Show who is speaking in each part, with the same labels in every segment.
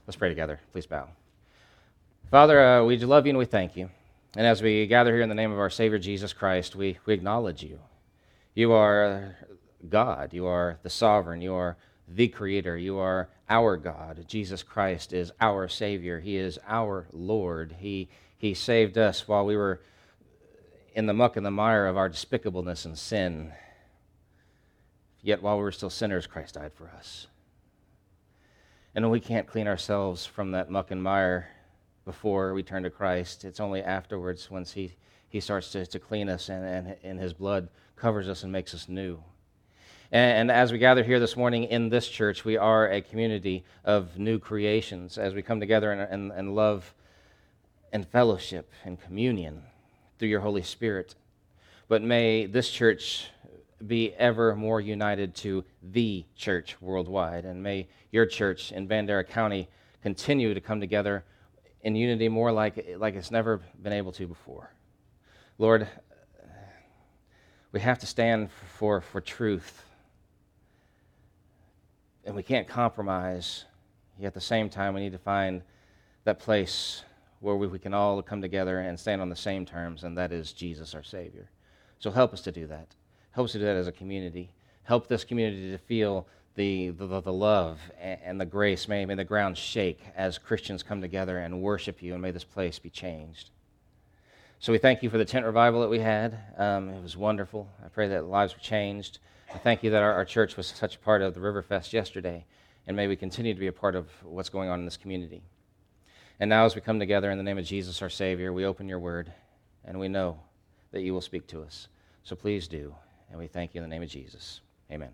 Speaker 1: Let's pray together. Please bow. Father, we love you and we thank you. And as we gather here in the name of our Savior Jesus Christ, we acknowledge you. You are God. You are the sovereign. You are the Creator. You are our God. Jesus Christ is our Savior. He is our Lord. He saved us while we were in the muck and the mire of our despicableness and sin. Yet while we were still sinners, Christ died for us. And we can't clean ourselves from that muck and mire before we turn to Christ. It's only afterwards, once He starts to clean us and His blood covers us and makes us new. And as we gather here this morning in this church, we are a community of new creations as we come together and love and fellowship and communion through your Holy Spirit. But may this church be ever more united to the church worldwide, and may your church in Bandera County continue to come together in unity more like it's never been able to before. Lord, we have to stand for truth, and we can't compromise. Yet at the same time, we need to find that place where we can all come together and stand on the same terms, and that is Jesus, our Savior. So help us to do that. Help us to do that as a community. Help this community to feel the love and the grace. May the ground shake as Christians come together and worship you, and may this place be changed. So we thank you for the tent revival that we had. It was wonderful. I pray that lives were changed. I thank you that our church was such a part of the Riverfest yesterday, and may we continue to be a part of what's going on in this community. And now as we come together in the name of Jesus, our Savior, we open your word, and we know that you will speak to us. So please do. And we thank you in the name of Jesus. Amen.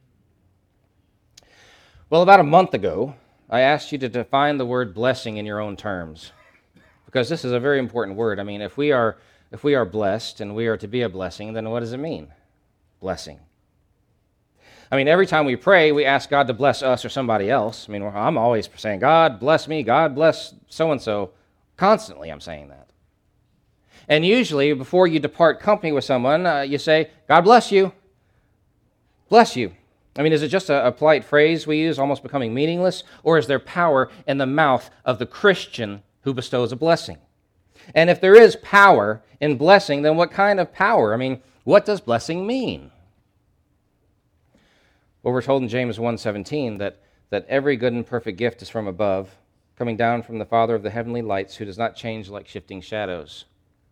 Speaker 1: Well, about a month ago, I asked you to define the word blessing in your own terms, because this is a very important word. I mean, if we are blessed and we are to be a blessing, then what does it mean? Blessing. I mean, every time we pray, we ask God to bless us or somebody else. I mean, I'm always saying, God bless me, God bless so-and-so. Constantly I'm saying that. And usually, before you depart company with someone, you say, God bless you. Bless you. I mean, is it just a polite phrase we use, almost becoming meaningless? Or is there power in the mouth of the Christian who bestows a blessing? And if there is power in blessing, then what kind of power? I mean, what does blessing mean? Well, we're told in James 1:17 that every good and perfect gift is from above, coming down from the Father of the heavenly lights, who does not change like shifting shadows.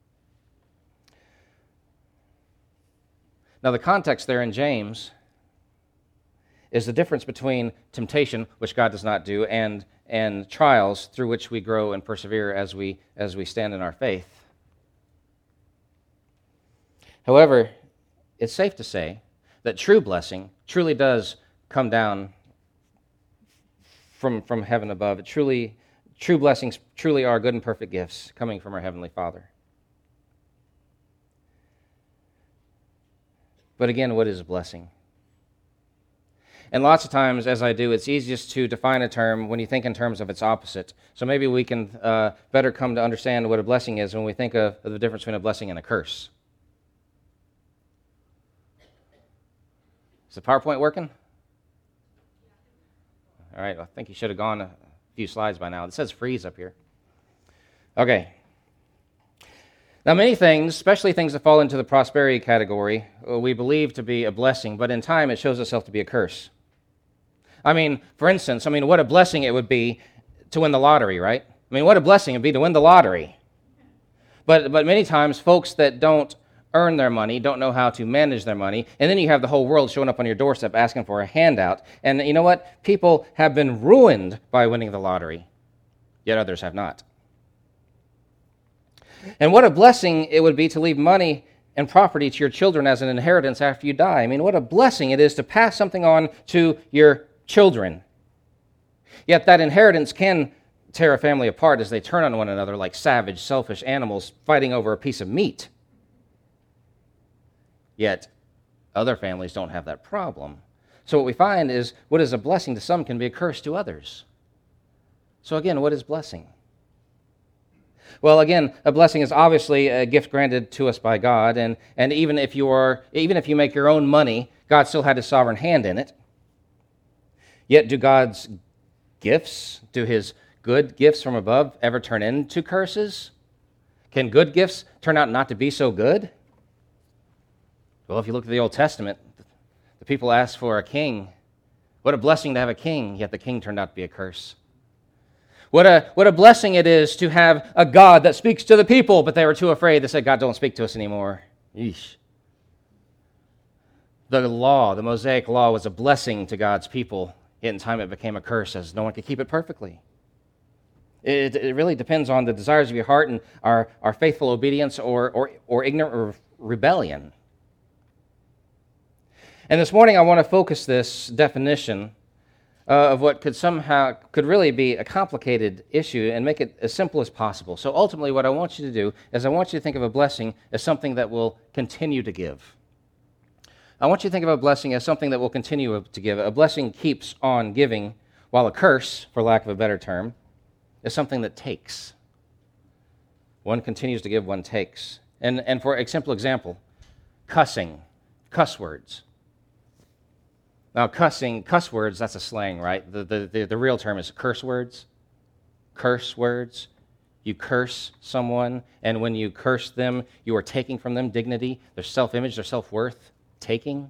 Speaker 1: Now, the context there in James is the difference between temptation, which God does not do, and trials through which we grow and persevere as we stand in our faith. However, it's safe to say that true blessing truly does come down from heaven above. True blessings truly are good and perfect gifts coming from our Heavenly Father. But again, what is a blessing? And lots of times, as I do, it's easiest to define a term when you think in terms of its opposite. So maybe we can better come to understand what a blessing is when we think of the difference between a blessing and a curse. Is the PowerPoint working? All right, I think you should have gone a few slides by now. It says freeze up here. Okay. Now, many things, especially things that fall into the prosperity category, we believe to be a blessing, but in time it shows itself to be a curse. I mean, for instance, what a blessing it would be to win the lottery, right? I mean, what a blessing it would be to win the lottery. But many times, folks that don't earn their money don't know how to manage their money, and then you have the whole world showing up on your doorstep asking for a handout. And you know what? People have been ruined by winning the lottery, yet others have not. And what a blessing it would be to leave money and property to your children as an inheritance after you die. I mean, what a blessing it is to pass something on to your children. Yet that inheritance can tear a family apart as they turn on one another like savage, selfish animals fighting over a piece of meat. Yet other families don't have that problem. So what we find is what is a blessing to some can be a curse to others. So again, what is blessing? Well, again, a blessing is obviously a gift granted to us by God, and even if you make your own money, God still had His sovereign hand in it. Yet do God's gifts, do His good gifts from above ever turn into curses? Can good gifts turn out not to be so good? Well, if you look at the Old Testament, the people asked for a king. What a blessing to have a king, yet the king turned out to be a curse. What a blessing it is to have a God that speaks to the people, but they were too afraid. They said, God, don't speak to us anymore. Yeesh. The law, the Mosaic law, was a blessing to God's people, yet in time it became a curse as no one could keep it perfectly. It really depends on the desires of your heart and our faithful obedience or ignorant or rebellion. And this morning I want to focus this definition of what could really be a complicated issue and make it as simple as possible. So ultimately what I want you to do is I want you to think of a blessing as something that will continue to give. I want you to think of a blessing as something that will continue to give. A blessing keeps on giving, while a curse, for lack of a better term, is something that takes. One continues to give, one takes. And for a simple example, cussing, cuss words. Now, cuss words, that's a slang, right? The real term is curse words. Curse words. You curse someone, and when you curse them, you are taking from them dignity, their self-image, their self-worth. Taking.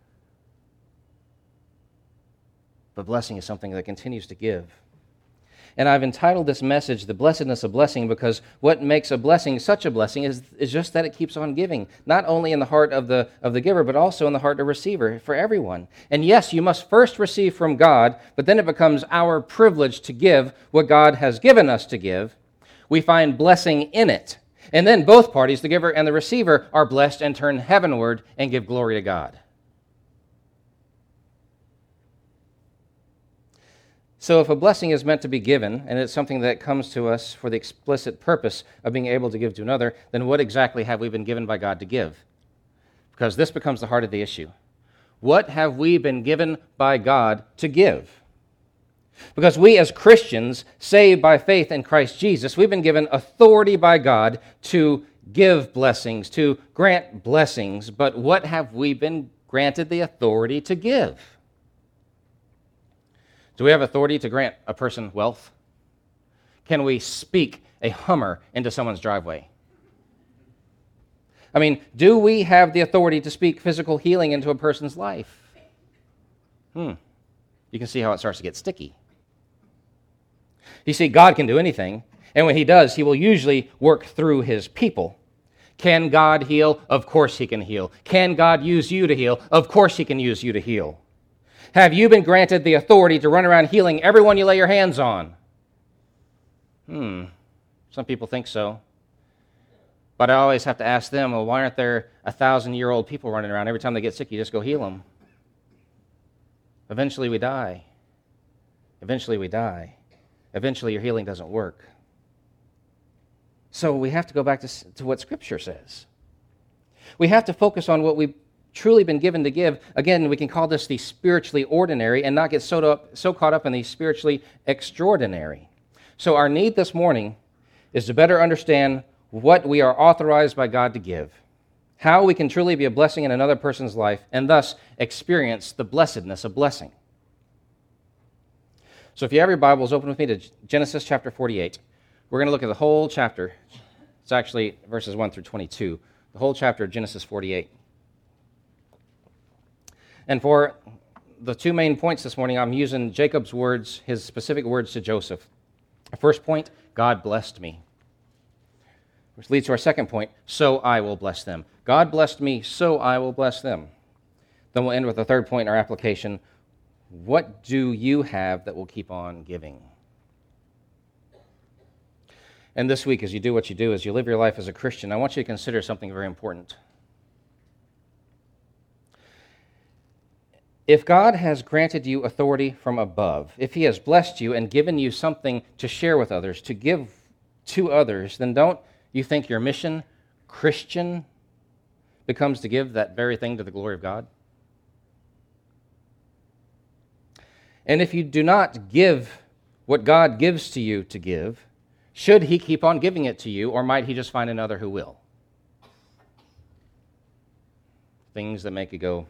Speaker 1: But blessing is something that continues to give. And I've entitled this message, The Blessedness of Blessing, because what makes a blessing such a blessing is just that it keeps on giving, not only in the heart of the giver, but also in the heart of the receiver, for everyone. And yes, you must first receive from God, but then it becomes our privilege to give what God has given us to give. We find blessing in it. And then both parties, the giver and the receiver, are blessed and turn heavenward and give glory to God. So if a blessing is meant to be given, and it's something that comes to us for the explicit purpose of being able to give to another, then what exactly have we been given by God to give? Because this becomes the heart of the issue. What have we been given by God to give? Because we as Christians, saved by faith in Christ Jesus, we've been given authority by God to give blessings, to grant blessings. But what have we been granted the authority to give? Do we have authority to grant a person wealth? Can we speak a Hummer into someone's driveway? I mean, do we have the authority to speak physical healing into a person's life? You can see how it starts to get sticky. You see, God can do anything, and when He does, He will usually work through His people. Can God heal? Of course He can heal. Can God use you to heal? Of course He can use you to heal. Have you been granted the authority to run around healing everyone you lay your hands on? Some people think so. But I always have to ask them, well, why aren't there 1,000-year-old people running around? Every time they get sick, you just go heal them. Eventually we die. Eventually we die. Eventually your healing doesn't work. So we have to go back to what Scripture says. We have to focus on what we've truly been given to give. Again, we can call this the spiritually ordinary and not get so caught up in the spiritually extraordinary. So our need this morning is to better understand what we are authorized by God to give, how we can truly be a blessing in another person's life, and thus experience the blessedness of blessing. So if you have your Bibles, open with me to Genesis chapter 48. We're going to look at the whole chapter. It's actually verses 1 through 22, the whole chapter of Genesis 48. And for the two main points this morning, I'm using Jacob's words, his specific words to Joseph. The first point, God blessed me. Which leads to our second point, so I will bless them. God blessed me, so I will bless them. Then we'll end with the third point in our application. What do you have that will keep on giving? And this week, as you do what you do, as you live your life as a Christian, I want you to consider something very important. If God has granted you authority from above, if He has blessed you and given you something to share with others, to give to others, then don't you think your mission, Christian, becomes to give that very thing to the glory of God? And if you do not give what God gives to you to give, should He keep on giving it to you, or might He just find another who will? Things that make you go,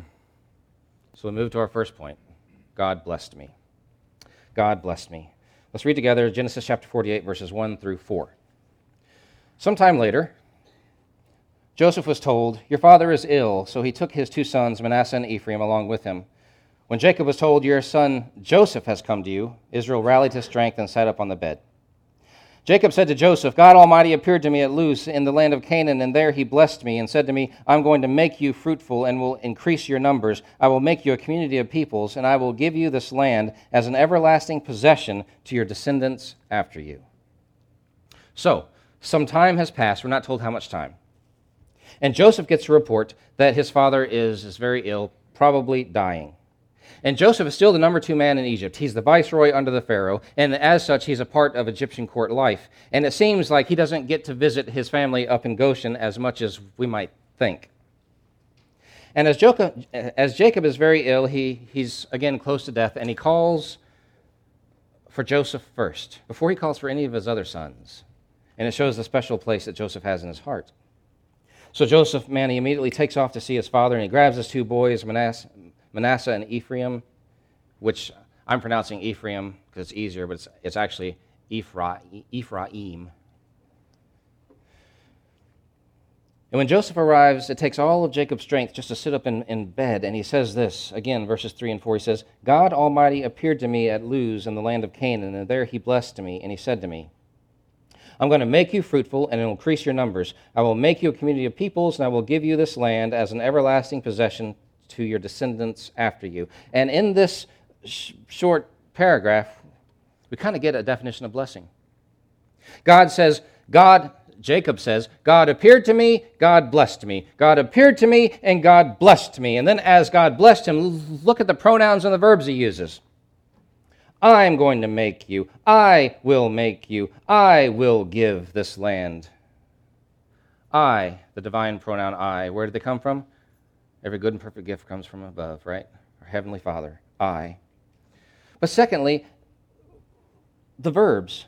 Speaker 1: So we move to our first point. God blessed me. God blessed me. Let's read together Genesis chapter 48, verses 1 through 4. Sometime later, Joseph was told, "Your father is ill," so he took his 2 sons, Manasseh and Ephraim, along with him. When Jacob was told, "Your son Joseph has come to you," Israel rallied his strength and sat up on the bed. Jacob said to Joseph, "God Almighty appeared to me at Luz in the land of Canaan, and there he blessed me and said to me, 'I'm going to make you fruitful and will increase your numbers. I will make you a community of peoples, and I will give you this land as an everlasting possession to your descendants after you.'" So, some time has passed. We're not told how much time. And Joseph gets a report that his father is very ill, probably dying. And Joseph is still the number 2 man in Egypt. He's the viceroy under the Pharaoh, and as such, he's a part of Egyptian court life. And it seems like he doesn't get to visit his family up in Goshen as much as we might think. And as Jacob is very ill, he's again close to death, and he calls for Joseph first, before he calls for any of his other sons. And it shows the special place that Joseph has in his heart. So Joseph, he immediately takes off to see his father, and he grabs his 2 boys, Manasseh and Ephraim, which I'm pronouncing Ephraim because it's easier, but it's actually Ephraim. And when Joseph arrives, it takes all of Jacob's strength just to sit up in bed, and he says this, again, verses 3 and 4, he says, "God Almighty appeared to me at Luz in the land of Canaan, and there he blessed me, and he said to me, 'I'm going to make you fruitful and increase your numbers. I will make you a community of peoples, and I will give you this land as an everlasting possession to your descendants after you.'" And in this short paragraph, we kind of get a definition of blessing. Jacob says, "God appeared to me, God blessed me. God appeared to me, and God blessed me." And then as God blessed him, look at the pronouns and the verbs he uses. "I'm going to make you. I will make you. I will give this land." I, the divine pronoun I, where did they come from? Every good and perfect gift comes from above, right? Our Heavenly Father, I. But secondly, the verbs.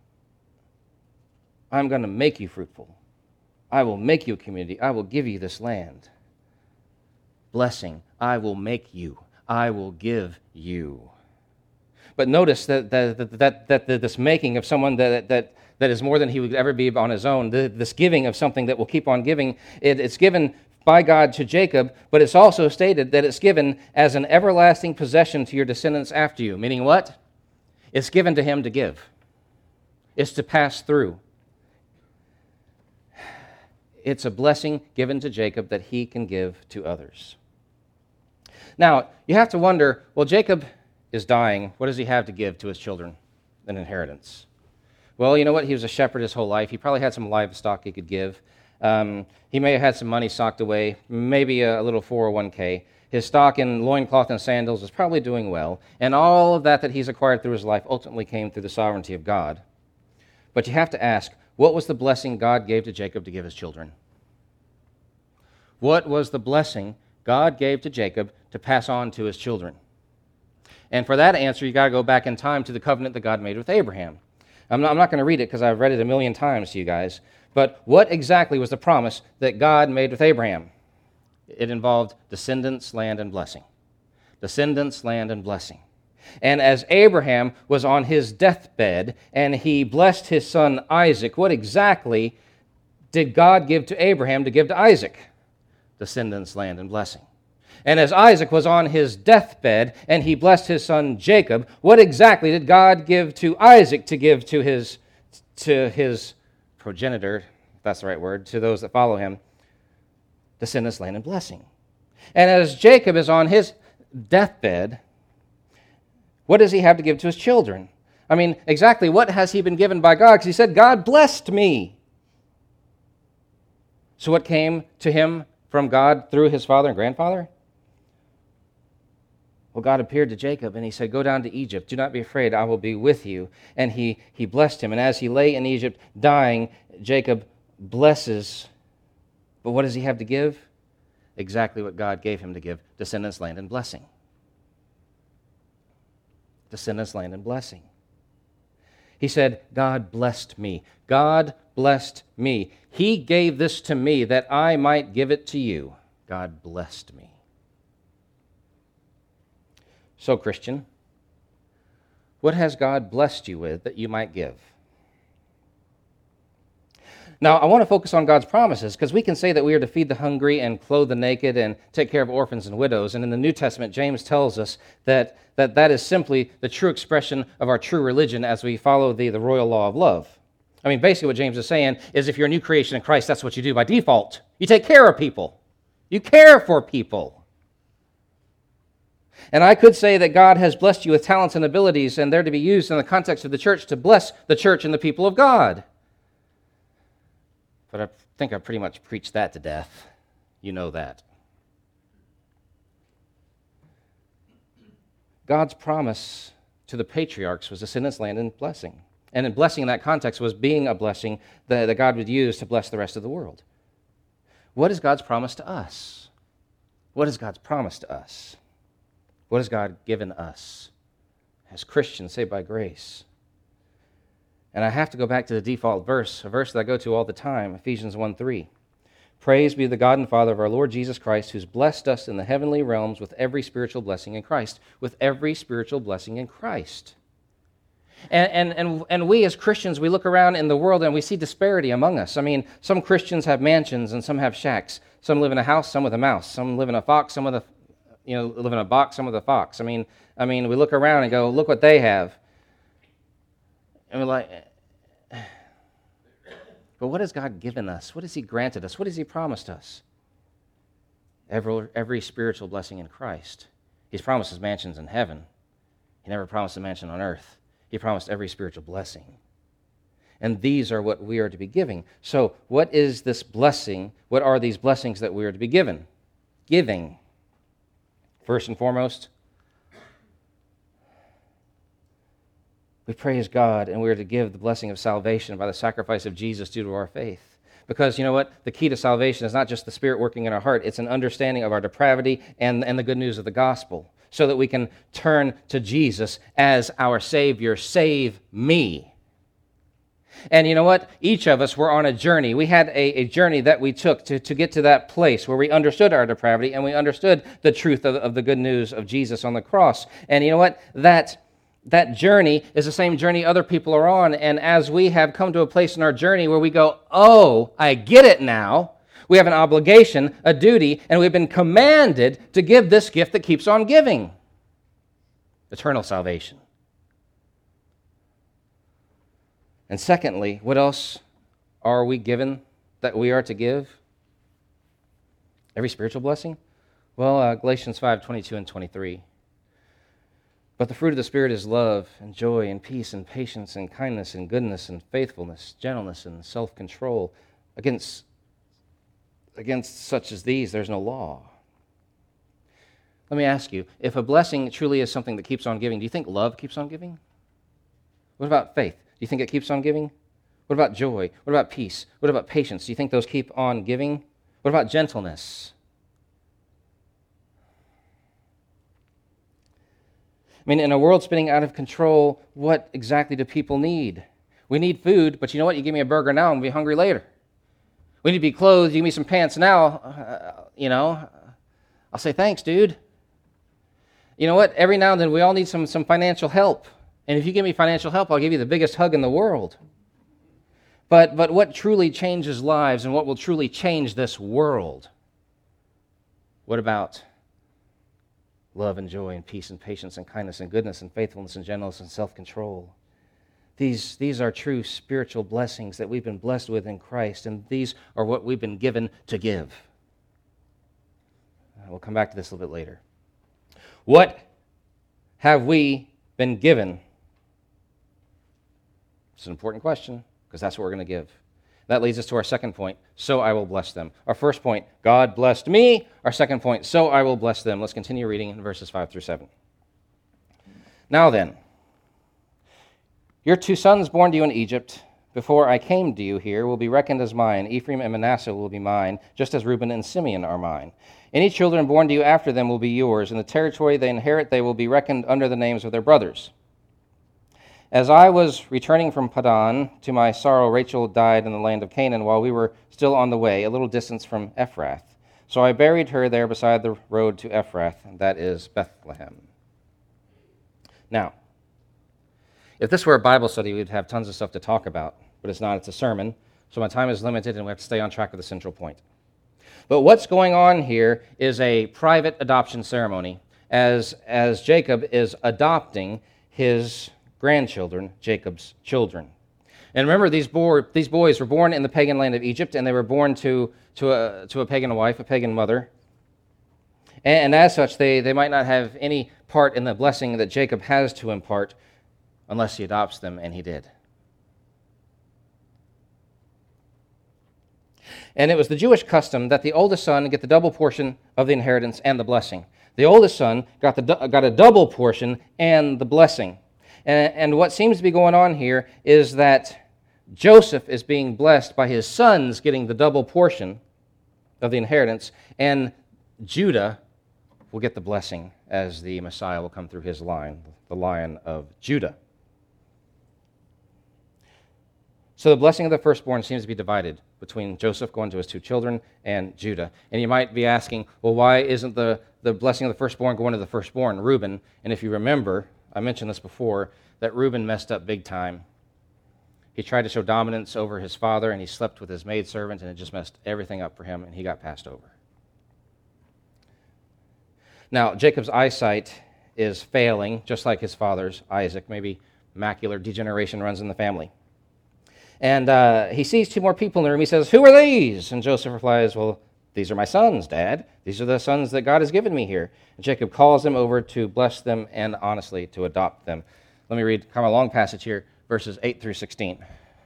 Speaker 1: "I'm going to make you fruitful. I will make you a community. I will give you this land." Blessing, I will make you. I will give you. But notice that this making of someone that is more than he would ever be on his own, this giving of something that will keep on giving, it's given by God to Jacob, but it's also stated that it's given as an everlasting possession to your descendants after you. Meaning what? It's given to him to give. It's to pass through. It's a blessing given to Jacob that he can give to others. Now, you have to wonder, well, Jacob is dying. What does he have to give to his children? An inheritance. Well, you know what? He was a shepherd his whole life. He probably had some livestock he could give. He may have had some money socked away, maybe a little 401k. His stock in loincloth and sandals is probably doing well. And all of that he's acquired through his life ultimately came through the sovereignty of God. But you have to ask, what was the blessing God gave to Jacob to give his children? What was the blessing God gave to Jacob to pass on to his children? And for that answer, you got to go back in time to the covenant that God made with Abraham. I'm not going to read it because I've read it a million times to you guys. But what exactly was the promise that God made with Abraham? It involved descendants, land, and blessing. Descendants, land, and blessing. And as Abraham was on his deathbed and he blessed his son Isaac, what exactly did God give to Abraham to give to Isaac? Descendants, land, and blessing. And as Isaac was on his deathbed and he blessed his son Jacob, what exactly did God give to Isaac to give to his progenitor, if that's the right word, to those that follow him? Descendants, land, and blessing. And as Jacob is on his deathbed, what does he have to give to his children? I mean, exactly what has he been given by God? Because he said, "God blessed me." So what came to him from God through his father and grandfather? Well, God appeared to Jacob and he said, "Go down to Egypt. Do not be afraid. I will be with you." And he blessed him. And as he lay in Egypt dying, Jacob blesses. But what does he have to give? Exactly what God gave him to give: descendants, land, and blessing. Descendants, land, and blessing. He said, "God blessed me. God blessed me. He gave this to me that I might give it to you. God blessed me." So, Christian, What has God blessed you with that you might give? Now, I want to focus on God's promises because we can say that we are to feed the hungry and clothe the naked and take care of orphans and widows. And in the New Testament, James tells us that is simply the true expression of our true religion as we follow the royal law of love. I mean, basically what James is saying is if you're a new creation in Christ, that's what you do by default. You take care of people. You care for people. And I could say that God has blessed you with talents and abilities, and they're to be used in the context of the church to bless the church and the people of God. But I think I pretty much preached that to death. You know that. God's promise to the patriarchs was to send this land in blessing. And in blessing in that context was being a blessing that God would use to bless the rest of the world. What is God's promise to us? What is God's promise to us? What has God given us as Christians saved by grace? And I have to go back to the default verse, a verse that I go to all the time, Ephesians 1:3. Praise be the God and Father of our Lord Jesus Christ, who's blessed us in the heavenly realms with every spiritual blessing in Christ. With every spiritual blessing in Christ. And we as Christians, we look around in the world and we see disparity among us. I mean, some Christians have mansions and some have shacks. Some live in a house, some with a mouse. Some live in a fox, some with a, live in a box, some with a fox. I mean, we look around and go, look what they have. And we're like, but what has God given us? What has He granted us? What has He promised us? Every spiritual blessing in Christ. He's promised us mansions in heaven. He never promised a mansion on earth. He promised every spiritual blessing. And these are what we are to be giving. So what is this blessing? What are these blessings that we are to be given? Giving. First and foremost, we praise God, and we are to give the blessing of salvation by the sacrifice of Jesus due to our faith. Because you know what? The key to salvation is not just the Spirit working in our heart. It's an understanding of our depravity and the good news of the gospel so that we can turn to Jesus as our Savior. Save me. And you know what? Each of us were on a journey. We had a journey that we took to get to that place where we understood our depravity and we understood the truth of the good news of Jesus on the cross. And you know what? That journey is the same journey other people are on. And as we have come to a place in our journey where we go, oh, I get it now. We have an obligation, a duty, and we've been commanded to give this gift that keeps on giving. Eternal salvation. And secondly, what else are we given that we are to give? Every spiritual blessing? Well, Galatians 5:22 and 23. But the fruit of the Spirit is love and joy and peace and patience and kindness and goodness and faithfulness, gentleness and self-control. Against such as these, there's no law. Let me ask you, if a blessing truly is something that keeps on giving, do you think love keeps on giving? What about faith? Do you think it keeps on giving? What about joy? What about peace? What about patience? Do you think those keep on giving? What about gentleness? I mean, in a world spinning out of control, what exactly do people need? We need food, but you know what? You give me a burger now, I'm going to be hungry later. We need to be clothed. You give me some pants now, I'll say, thanks, dude. You know what? Every now and then we all need some financial help. And if you give me financial help, I'll give you the biggest hug in the world. But what truly changes lives and what will truly change this world? What about love and joy and peace and patience and kindness and goodness and faithfulness and gentleness and self-control? These are true spiritual blessings that we've been blessed with in Christ, and these are what we've been given to give. We'll come back to this a little bit later. What have we been given? It's an important question, because that's what we're going to give. That leads us to our second point, so I will bless them. Our first point, God blessed me. Our second point, so I will bless them. Let's continue reading in verses 5 through 7. Now then, your 2 sons born to you in Egypt, before I came to you here, will be reckoned as mine. Ephraim and Manasseh will be mine, just as Reuben and Simeon are mine. Any children born to you after them will be yours. In the territory they inherit, they will be reckoned under the names of their brothers. As I was returning from Padan, to my sorrow Rachel died in the land of Canaan while we were still on the way, a little distance from Ephrath. So I buried her there beside the road to Ephrath, and that is Bethlehem. Now, If this were a Bible study, we'd have tons of stuff to talk about, but it's not. It's a sermon, so my time is limited and we have to stay on track with the central point. But what's going on here is a private adoption ceremony as Jacob is adopting his grandchildren, Jacob's children. And remember, these boys were born in the pagan land of Egypt, and they were born to a pagan wife, a pagan mother. And as such, they might not have any part in the blessing that Jacob has to impart unless he adopts them, and he did. And it was the Jewish custom that the oldest son get the double portion of the inheritance and the blessing. The oldest son got a double portion and the blessing. And what seems to be going on here is that Joseph is being blessed by his sons getting the double portion of the inheritance, and Judah will get the blessing as the Messiah will come through his line, the Lion of Judah. So the blessing of the firstborn seems to be divided between Joseph going to his two children and Judah. And you might be asking, well, why isn't the blessing of the firstborn going to the firstborn, Reuben? And if you remember, I mentioned this before, that Reuben messed up big time. He tried to show dominance over his father, and he slept with his maidservant, and it just messed everything up for him, and he got passed over. Now, Jacob's eyesight is failing, just like his father's, Isaac. Maybe macular degeneration runs in the family. And he sees two more people in the room. He says, "Who are these?" And Joseph replies, "Well, these are my sons, Dad. These are the sons that God has given me here." And Jacob calls them over to bless them and honestly to adopt them. Let me read kind of a long passage here, verses 8 through 16.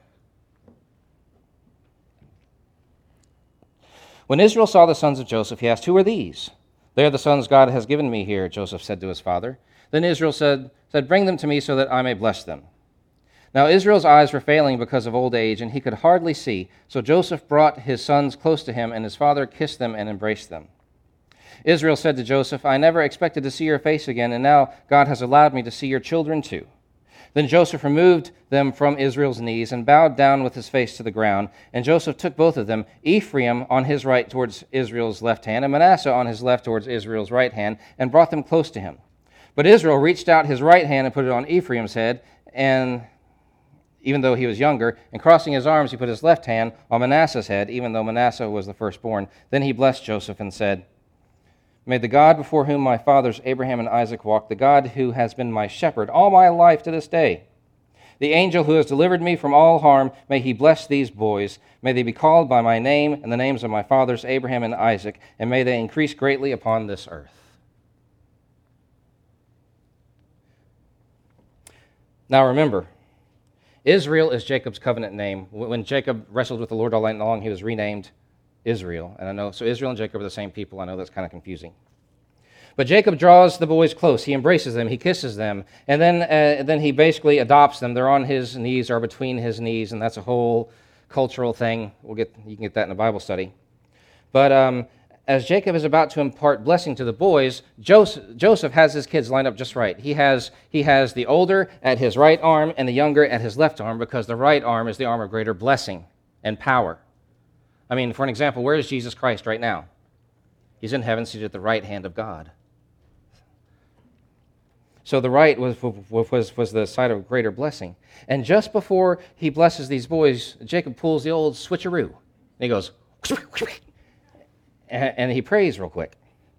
Speaker 1: When Israel saw the sons of Joseph, he asked, "Who are these?" "They are the sons God has given me here," Joseph said to his father. Then Israel said, "Bring them to me so that I may bless them." Now Israel's eyes were failing because of old age, and he could hardly see. So Joseph brought his sons close to him, and his father kissed them and embraced them. Israel said to Joseph, "I never expected to see your face again, and now God has allowed me to see your children too." Then Joseph removed them from Israel's knees and bowed down with his face to the ground. And Joseph took both of them, Ephraim on his right towards Israel's left hand, and Manasseh on his left towards Israel's right hand, and brought them close to him. But Israel reached out his right hand and put it on Ephraim's head, and even though he was younger, and crossing his arms, he put his left hand on Manasseh's head, even though Manasseh was the firstborn. Then he blessed Joseph and said, "May the God before whom my fathers Abraham and Isaac walked, the God who has been my shepherd all my life to this day, the angel who has delivered me from all harm, may he bless these boys. May they be called by my name and the names of my fathers Abraham and Isaac, and may they increase greatly upon this earth." Now remember, Israel is Jacob's covenant name. When Jacob wrestled with the Lord all night long, he was renamed Israel. And I know, so Israel and Jacob are the same people. I know that's kind of confusing. But Jacob draws the boys close. He embraces them. He kisses them. And then he basically adopts them. They're on his knees or between his knees, and that's a whole cultural thing. You can get that in a Bible study. But as Jacob is about to impart blessing to the boys, Joseph has his kids lined up just right. He has the older at his right arm and the younger at his left arm, because the right arm is the arm of greater blessing and power. I mean, for an example, where is Jesus Christ right now? He's in heaven, seated at the right hand of God. So the right was the side of greater blessing. And just before he blesses these boys, Jacob pulls the old switcheroo. And he goes, and he prays real quick.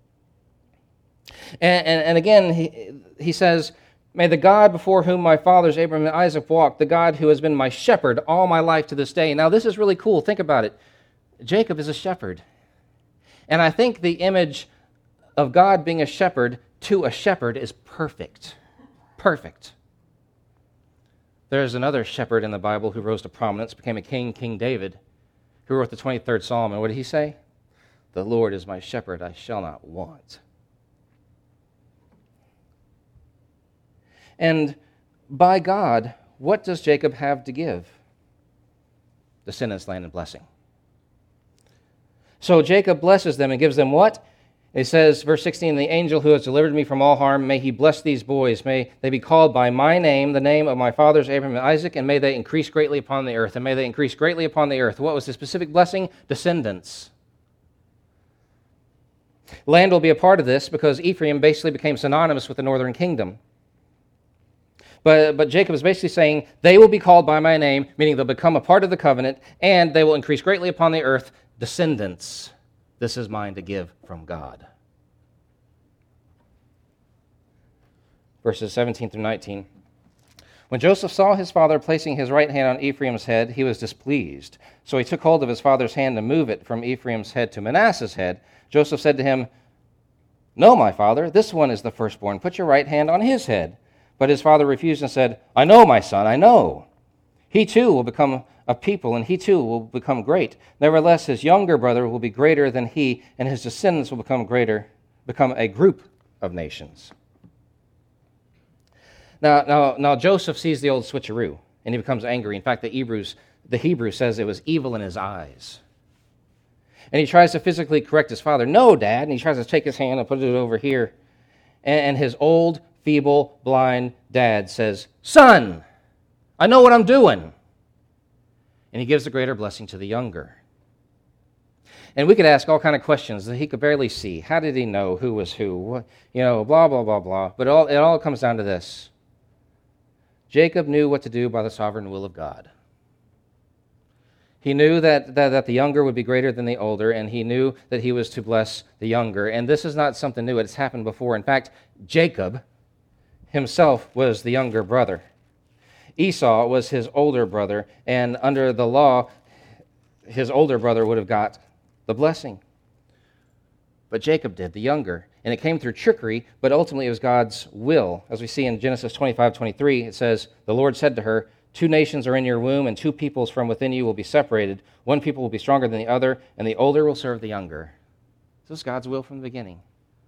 Speaker 1: And again, he says, "May the God before whom my fathers Abraham and Isaac walked, the God who has been my shepherd all my life to this day." Now this is really cool. Think about it. Jacob is a shepherd. And I think the image of God being a shepherd to a shepherd is perfect. Perfect. There's another shepherd in the Bible who rose to prominence, became a king, King David, who wrote the 23rd Psalm. And what did he say? "The Lord is my shepherd, I shall not want." And by God, what does Jacob have to give? Descendants, land, and blessing. So Jacob blesses them and gives them what? It says, verse 16, "The angel who has delivered me from all harm, may he bless these boys. May they be called by my name, the name of my fathers Abraham and Isaac, and may they increase greatly upon the earth." And may they increase greatly upon the earth. What was the specific blessing? Descendants. Land will be a part of this because Ephraim basically became synonymous with the northern kingdom. But Jacob is basically saying, they will be called by my name, meaning they'll become a part of the covenant, and they will increase greatly upon the earth. Descendants, this is mine to give from God. Verses 17 through 19. When Joseph saw his father placing his right hand on Ephraim's head, he was displeased. So he took hold of his father's hand to move it from Ephraim's head to Manasseh's head. Joseph said to him, "No, my father, this one is the firstborn. Put your right hand on his head." But his father refused and said, "I know, my son, I know. He too will become a people, and he too will become great. Nevertheless, his younger brother will be greater than he, and his descendants will become a group of nations." Now Joseph sees the old switcheroo, and he becomes angry. In fact, the Hebrew says it was evil in his eyes. And he tries to physically correct his father. "No, Dad." And he tries to take his hand and put it over here. And his old, feeble, blind dad says, "Son, I know what I'm doing." And he gives the greater blessing to the younger. And we could ask all kind of questions that he could barely see. How did he know who was who? What, blah, blah, blah, blah. But it all comes down to this. Jacob knew what to do by the sovereign will of God. He knew that the younger would be greater than the older, and he knew that he was to bless the younger. And this is not something new. It's happened before. In fact, Jacob himself was the younger brother. Esau was his older brother, and under the law, his older brother would have got the blessing. But Jacob did, the younger. And it came through trickery, but ultimately it was God's will. As we see in Genesis 25:23, it says, "The Lord said to her, 2 nations are in your womb, and 2 peoples from within you will be separated. 1 people will be stronger than the other, and the older will serve the younger." This was God's will from the beginning.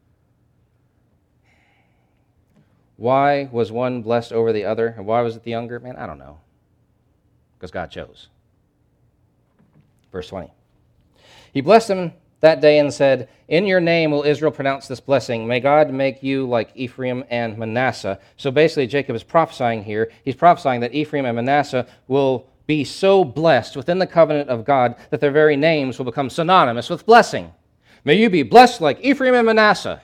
Speaker 1: Why was one blessed over the other, and why was it the younger? Man, I don't know. Because God chose. Verse 20. He blessed him that day and said, "In your name will Israel pronounce this blessing. May God make you like Ephraim and Manasseh." So basically, Jacob is prophesying here. He's prophesying that Ephraim and Manasseh will be so blessed within the covenant of God that their very names will become synonymous with blessing. May you be blessed like Ephraim and Manasseh.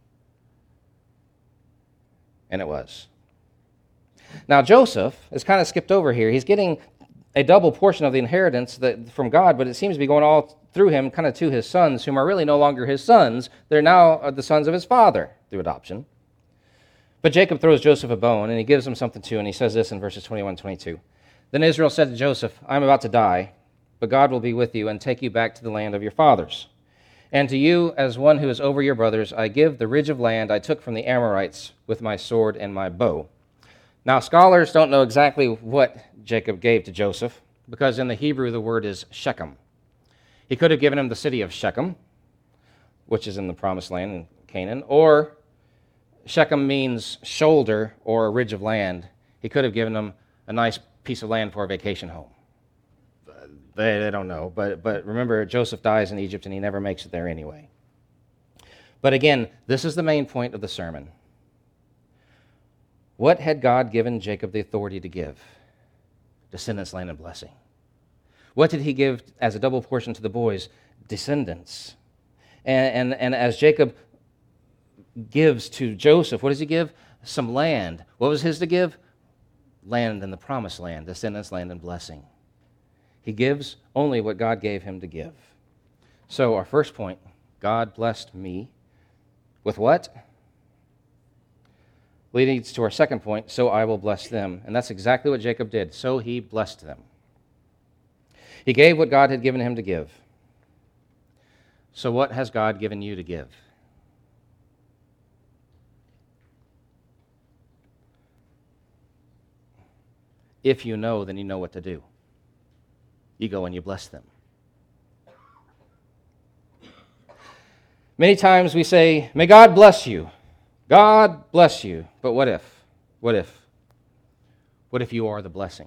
Speaker 1: And it was. Now, Joseph is kind of skipped over here. He's getting a double portion of the inheritance from God, but it seems to be going all through him kind of to his sons, whom are really no longer his sons. They're now the sons of his father through adoption. But Jacob throws Joseph a bone, and he gives him something too, and he says this in verses 21 and 22. "Then Israel said to Joseph, I am about to die, but God will be with you and take you back to the land of your fathers. And to you, as one who is over your brothers, I give the ridge of land I took from the Amorites with my sword and my bow." Now, scholars don't know exactly what Jacob gave to Joseph, because in the Hebrew the word is Shechem. He could have given him the city of Shechem, which is in the promised land in Canaan, or Shechem means shoulder or a ridge of land. He could have given him a nice piece of land for a vacation home. They don't know, but remember, Joseph dies in Egypt and he never makes it there anyway. But again, this is the main point of the sermon. What had God given Jacob the authority to give? Descendants, land, and blessing. What did he give as a double portion to the boys? Descendants. And as Jacob gives to Joseph, what does he give? Some land. What was his to give? Land in the promised land, descendants, land, and blessing. He gives only what God gave him to give. So our first point, God blessed me with what? Leads to our second point, so I will bless them. And that's exactly what Jacob did. So he blessed them. He gave what God had given him to give. So what has God given you to give? If you know, then you know what to do. You go and you bless them. Many times we say, may God bless you. God bless you. But what if? What if? What if you are the blessing?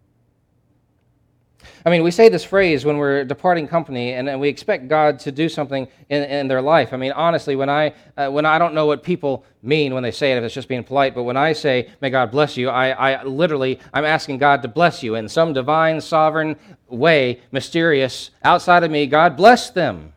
Speaker 1: I mean, we say this phrase when we're departing company, and we expect God to do something in their life. I mean, honestly, when I don't know what people mean when they say it, if it's just being polite, but when I say, may God bless you, I'm asking God to bless you in some divine, sovereign way, mysterious, outside of me. God bless them.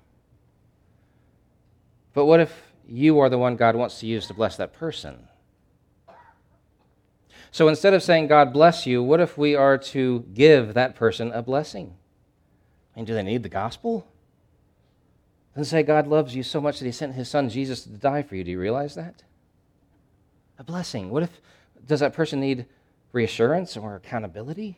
Speaker 1: But what if you are the one God wants to use to bless that person? So instead of saying, God bless you, what if we are to give that person a blessing? I mean, do they need the gospel? Doesn't say God loves you so much that he sent his son Jesus to die for you. Do you realize that? A blessing. What if, does that person need reassurance or accountability?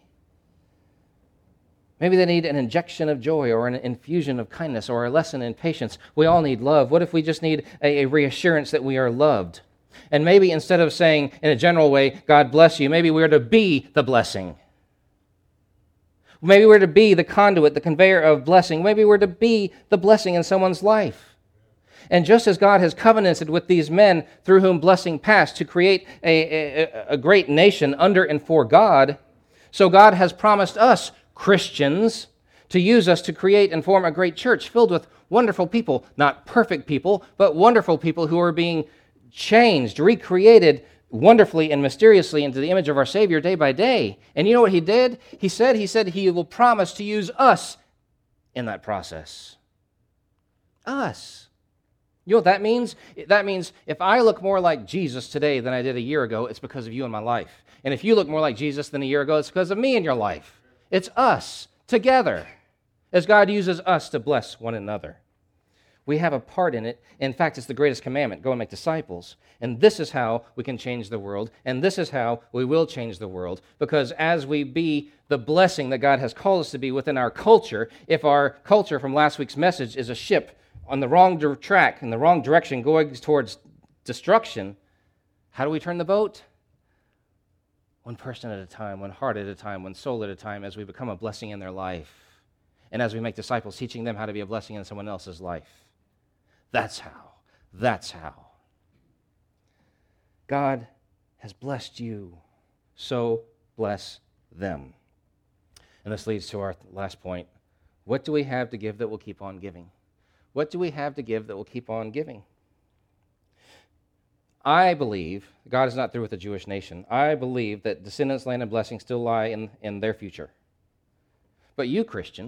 Speaker 1: Maybe they need an injection of joy or an infusion of kindness or a lesson in patience. We all need love. What if we just need a reassurance that we are loved? And maybe instead of saying in a general way, God bless you, maybe we're to be the blessing. Maybe we're to be the conduit, the conveyor of blessing. Maybe we're to be the blessing in someone's life. And just as God has covenanted with these men through whom blessing passed to create a great nation under and for God, so God has promised us, Christians, to use us to create and form a great church filled with wonderful people, not perfect people, but wonderful people who are being changed, recreated wonderfully and mysteriously into the image of our Savior day by day. And you know what he did? He said he will promise to use us in that process. Us. You know what that means? That means if I look more like Jesus today than I did a year ago, it's because of you in my life. And if you look more like Jesus than a year ago, it's because of me in your life. It's us together as God uses us to bless one another. We have a part in it. In fact, it's the greatest commandment. Go and make disciples. And this is how we can change the world. And this is how we will change the world. Because as we be the blessing that God has called us to be within our culture, if our culture from last week's message is a ship on the wrong track, in the wrong direction, going towards destruction, how do we turn the boat? One person at a time, one heart at a time, one soul at a time, as we become a blessing in their life. And as we make disciples, teaching them how to be a blessing in someone else's life. That's how. That's how. God has blessed you, so bless them. And this leads to our last point. What do we have to give that will keep on giving? What do we have to give that will keep on giving? I believe God is not through with the Jewish nation. I believe that descendants, land, and blessing still lie in their future. But you, Christian,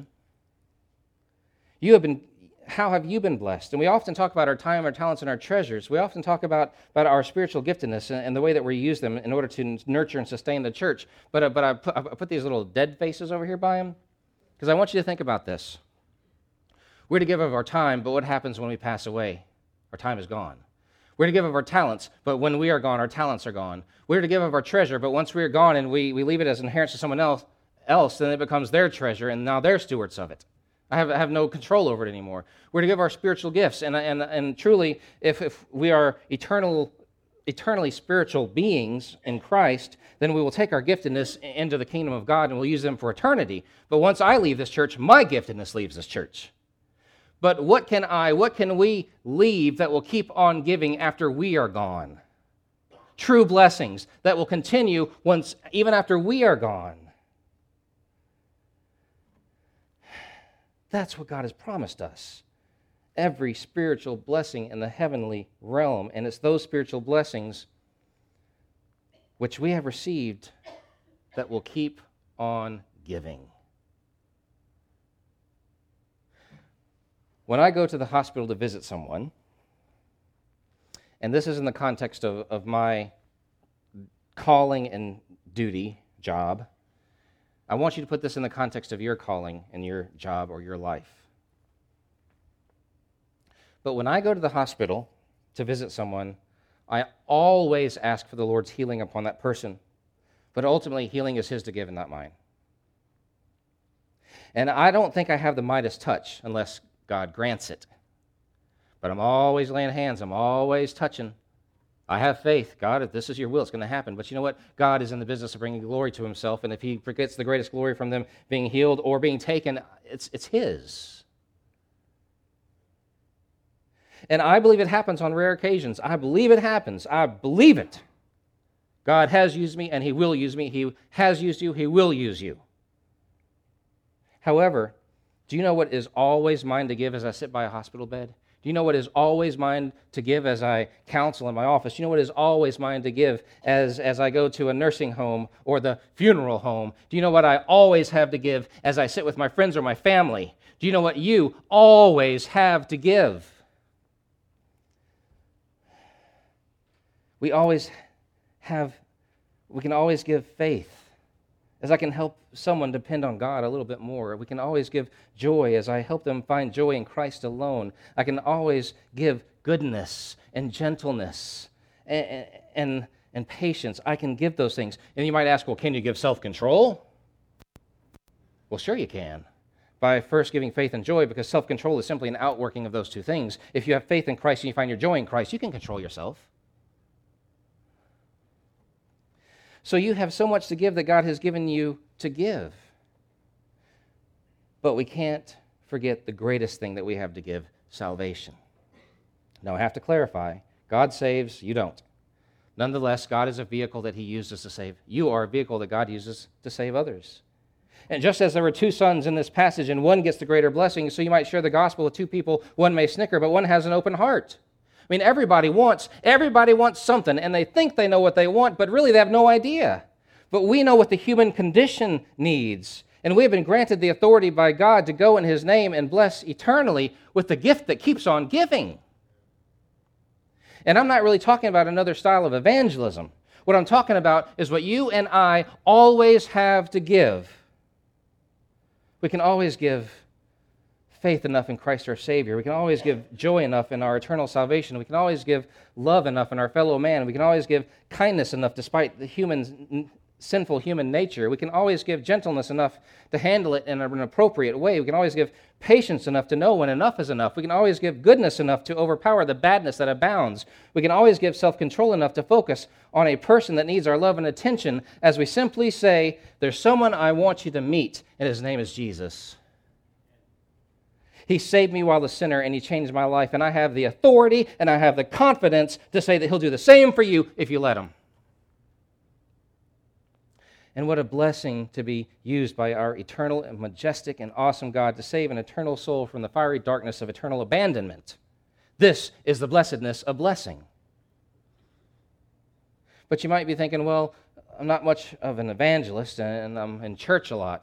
Speaker 1: how have you been blessed? And we often talk about our time, our talents, and our treasures. We often talk about our spiritual giftedness and the way that we use them in order to nurture and sustain the church. But I put these little dead faces over here by them because I want you to think about this. We're to give of our time, but what happens when we pass away? Our time is gone. We're to give of our talents, but when we are gone, our talents are gone. We're to give of our treasure, but once we are gone and we leave it as inheritance to someone else, then it becomes their treasure, and now they're stewards of it. I have no control over it anymore. We're to give our spiritual gifts, and truly, if we are eternally spiritual beings in Christ, then we will take our giftedness into the kingdom of God, and we'll use them for eternity. But once I leave this church, my giftedness leaves this church. But what can we leave that will keep on giving after we are gone? True blessings that will continue even after we are gone. That's what God has promised us. Every spiritual blessing in the heavenly realm, and it's those spiritual blessings which we have received that will keep on giving. When I go to the hospital to visit someone, and this is in the context of my calling and duty, job, I want you to put this in the context of your calling and your job or your life. But when I go to the hospital to visit someone, I always ask for the Lord's healing upon that person. But ultimately, healing is His to give and not mine. And I don't think I have the Midas touch unless God grants it. But I'm always laying hands. I'm always touching. I have faith. God, if this is your will, it's going to happen. But you know what? God is in the business of bringing glory to Himself, and if He forgets the greatest glory from them being healed or being taken, it's His. And I believe it happens on rare occasions. I believe it happens. I believe it. God has used me, and He will use me. He has used you. He will use you. However, do you know what is always mine to give as I sit by a hospital bed? Do you know what is always mine to give as I counsel in my office? Do you know what is always mine to give as I go to a nursing home or the funeral home? Do you know what I always have to give as I sit with my friends or my family? Do you know what you always have to give? We always have We can always give faith as I can help someone depend on God a little bit more. We can always give joy as I help them find joy in Christ alone. I can always give goodness and gentleness and patience. I can give those things. And you might ask, well, can you give self-control? Well, sure you can. By first giving faith and joy, because self-control is simply an outworking of those two things. If you have faith in Christ and you find your joy in Christ, you can control yourself. So you have so much to give that God has given you to give. But we can't forget the greatest thing that we have to give, salvation. Now, I have to clarify, God saves, you don't. Nonetheless, God is a vehicle that he uses to save. You are a vehicle that God uses to save others. And just as there were two sons in this passage, and one gets the greater blessing, so you might share the gospel with two people, one may snicker, but one has an open heart. I mean, everybody wants something, and they think they know what they want, but really they have no idea. But we know what the human condition needs, and we have been granted the authority by God to go in his name and bless eternally with the gift that keeps on giving. And I'm not really talking about another style of evangelism. What I'm talking about is what you and I always have to give. We can always give faith enough in Christ our Savior. We can always give joy enough in our eternal salvation. We can always give love enough in our fellow man. We can always give kindness enough despite the sinful human nature. We can always give gentleness enough to handle it in an appropriate way. We can always give patience enough to know when enough is enough. We can always give goodness enough to overpower the badness that abounds. We can always give self-control enough to focus on a person that needs our love and attention as we simply say, there's someone I want you to meet, and his name is Jesus. He saved me while a sinner, and he changed my life, and I have the authority and I have the confidence to say that he'll do the same for you if you let him. And what a blessing to be used by our eternal and majestic and awesome God to save an eternal soul from the fiery darkness of eternal abandonment. This is the blessedness of blessing. But you might be thinking, well, I'm not much of an evangelist and I'm in church a lot.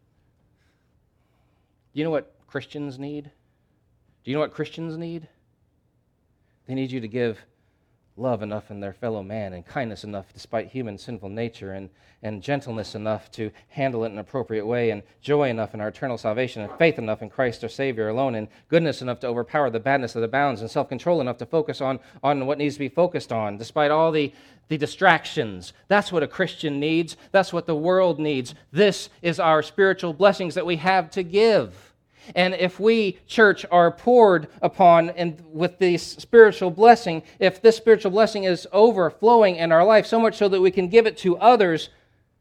Speaker 1: Do you know what Christians need? Do you know what Christians need? They need you to give love enough in their fellow man, and kindness enough despite human sinful nature, and gentleness enough to handle it in an appropriate way, and joy enough in our eternal salvation, and faith enough in Christ our Savior alone, and goodness enough to overpower the badness of the bounds, and self-control enough to focus on what needs to be focused on, despite all the distractions. That's what a Christian needs. That's what the world needs. This is our spiritual blessings that we have to give. And if we, church, are poured upon and with this spiritual blessing, if this spiritual blessing is overflowing in our life, so much so that we can give it to others,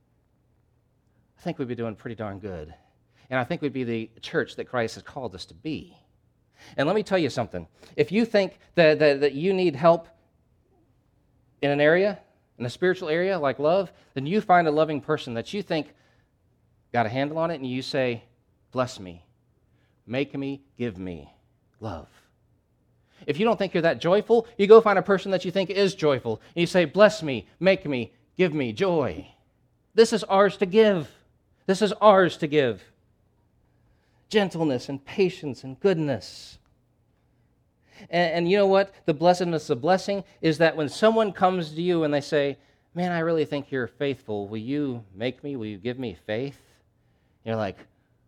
Speaker 1: I think we'd be doing pretty darn good. And I think we'd be the church that Christ has called us to be. And let me tell you something. If you think that you need help in an area, in a spiritual area like love, then you find a loving person that you think got a handle on it, and you say, bless me. Make me, give me love. If you don't think you're that joyful, you go find a person that you think is joyful, and you say, bless me, make me, give me joy. This is ours to give. This is ours to give. Gentleness and patience and goodness. And you know what? The blessedness of blessing is that when someone comes to you and they say, man, I really think you're faithful. Will you make me? Will you give me faith? You're like,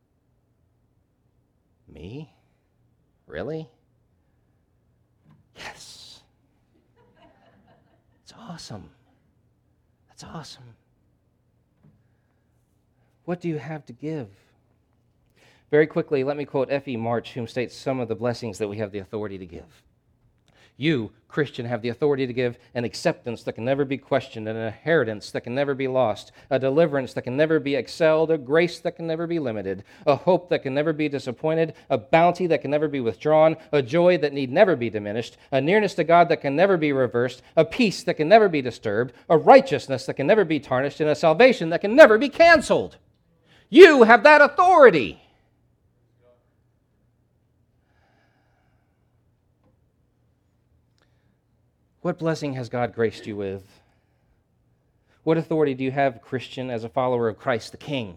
Speaker 1: me? Really? Yes. It's awesome. That's awesome. What do you have to give? Very quickly, let me quote F.E. March, whom states some of the blessings that we have the authority to give. You, Christian, have the authority to give an acceptance that can never be questioned, an inheritance that can never be lost, a deliverance that can never be excelled, a grace that can never be limited, a hope that can never be disappointed, a bounty that can never be withdrawn, a joy that need never be diminished, a nearness to God that can never be reversed, a peace that can never be disturbed, a righteousness that can never be tarnished, and a salvation that can never be canceled. You have that authority. What blessing has God graced you with? What authority do you have, Christian, as a follower of Christ the King?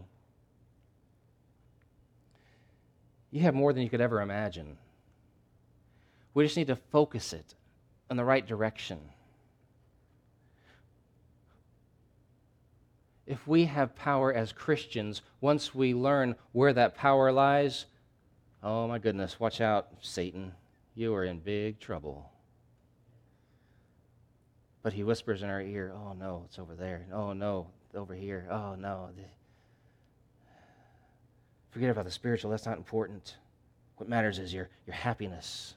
Speaker 1: You have more than you could ever imagine. We just need to focus it in the right direction. If we have power as Christians, once we learn where that power lies, oh my goodness, watch out, Satan. You are in big trouble. But he whispers in our ear, oh no, it's over there. Oh no, over here. Oh no. Forget about the spiritual, that's not important. What matters is your happiness.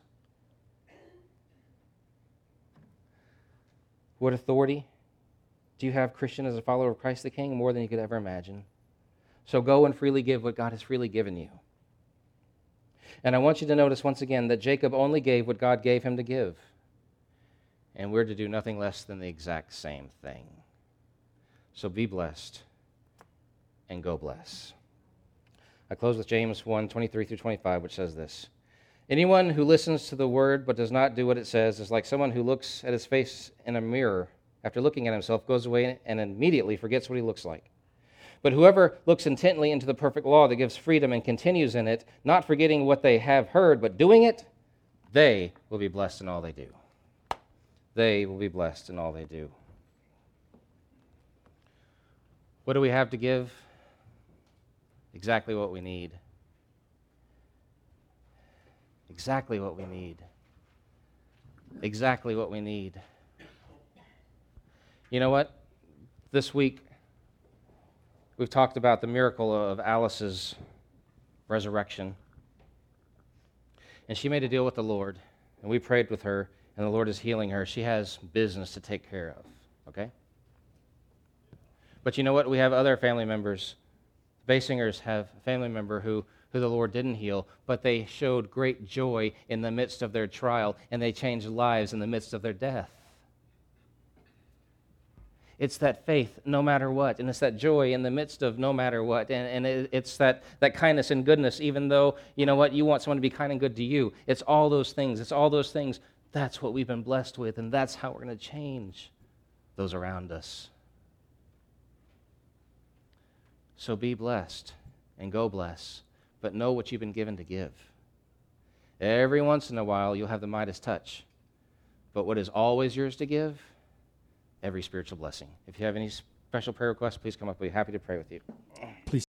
Speaker 1: What authority do you have, Christian, as a follower of Christ the King? More than you could ever imagine. So go and freely give what God has freely given you. And I want you to notice once again that Jacob only gave what God gave him to give. And we're to do nothing less than the exact same thing. So be blessed and go bless. I close with James 1:23-25, which says this. Anyone who listens to the word but does not do what it says is like someone who looks at his face in a mirror. After looking at himself, goes away and immediately forgets what he looks like. But whoever looks intently into the perfect law that gives freedom and continues in it, not forgetting what they have heard, but doing it, they will be blessed in all they do. They will be blessed in all they do. What do we have to give? Exactly what we need. Exactly what we need. Exactly what we need. You know what? This week, we've talked about the miracle of Alice's resurrection. And she made a deal with the Lord, and we prayed with her, and the Lord is healing her. She has business to take care of, okay? But you know what? We have other family members. The Basingers have a family member who the Lord didn't heal, but they showed great joy in the midst of their trial, and they changed lives in the midst of their death. It's that faith no matter what, and it's that joy in the midst of no matter what, and it's that kindness and goodness, even though, you know what, you want someone to be kind and good to you. It's all those things. It's all those things. That's what we've been blessed with, and that's how we're going to change those around us. So be blessed and go bless, but know what you've been given to give. Every once in a while, you'll have the Midas touch, but what is always yours to give? Every spiritual blessing. If you have any special prayer requests, please come up. We'll be happy to pray with you.
Speaker 2: Please.